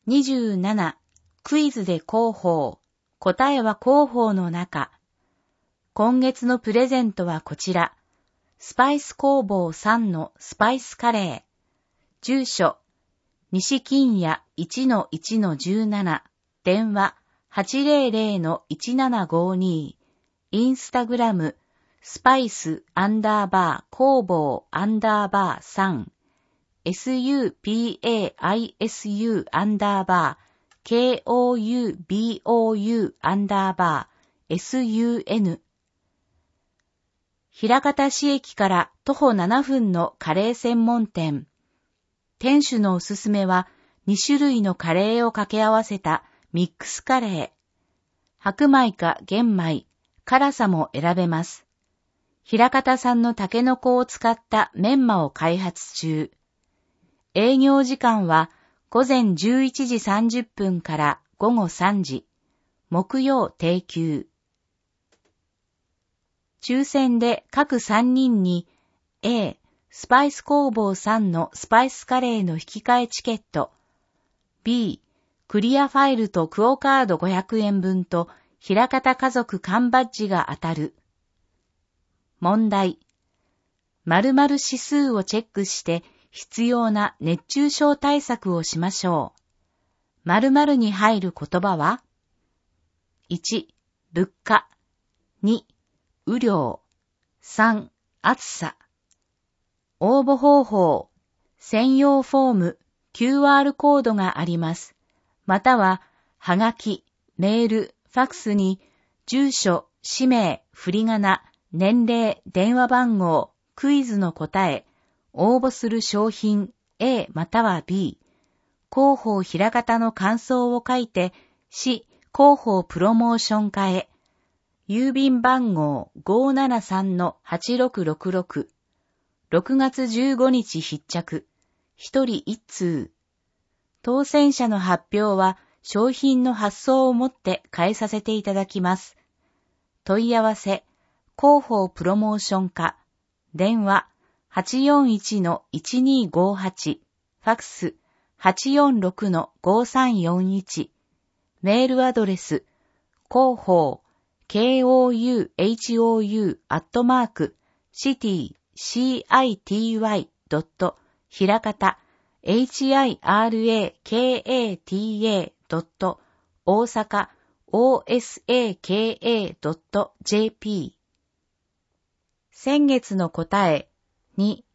27、クイズで広報。答えは広報の中。今月のプレゼントはこちら。スパイス工房3のスパイスカレー。住所、西金谷 1-1-17。電話、800-1752。インスタグラム、スパイス_工房_3。SUPAISU _KOUBOU _SUN。枚方市駅から徒歩7分のカレー専門店。店主のおすすめは2種類のカレーを掛け合わせたミックスカレー。白米か玄米、辛さも選べます。枚方産のタケノコを使ったメンマを開発中。営業時間は午前11時30分から午後3時。木曜定休。抽選で各3人に A、スパイス工房さんのスパイスカレーの引き換えチケット。B、クリアファイルとクオカード500円分と枚方家族缶バッジが当たる。問題。〇〇指数をチェックして必要な熱中症対策をしましょう。〇〇に入る言葉は ?1、物価。2、雨量。3、暑さ。応募方法。専用フォーム、QR コードがあります。または、はがき、メール、ファクスに、住所、氏名、振り仮名、年齢、電話番号、クイズの答え、応募する商品 A または B、広報枚方の感想を書いて、市広報プロモーション課へ。郵便番号 573-8666。6月15日必着。1人1通。当選者の発表は商品の発送をもって返させていただきます。問い合わせ、広報プロモーション課。電話、841-1258。ファクス、846-5341。メールアドレス、広報、KOUHOU @city.city. 枚方 hirakata. 大阪 osaka.jp。先月の答え2、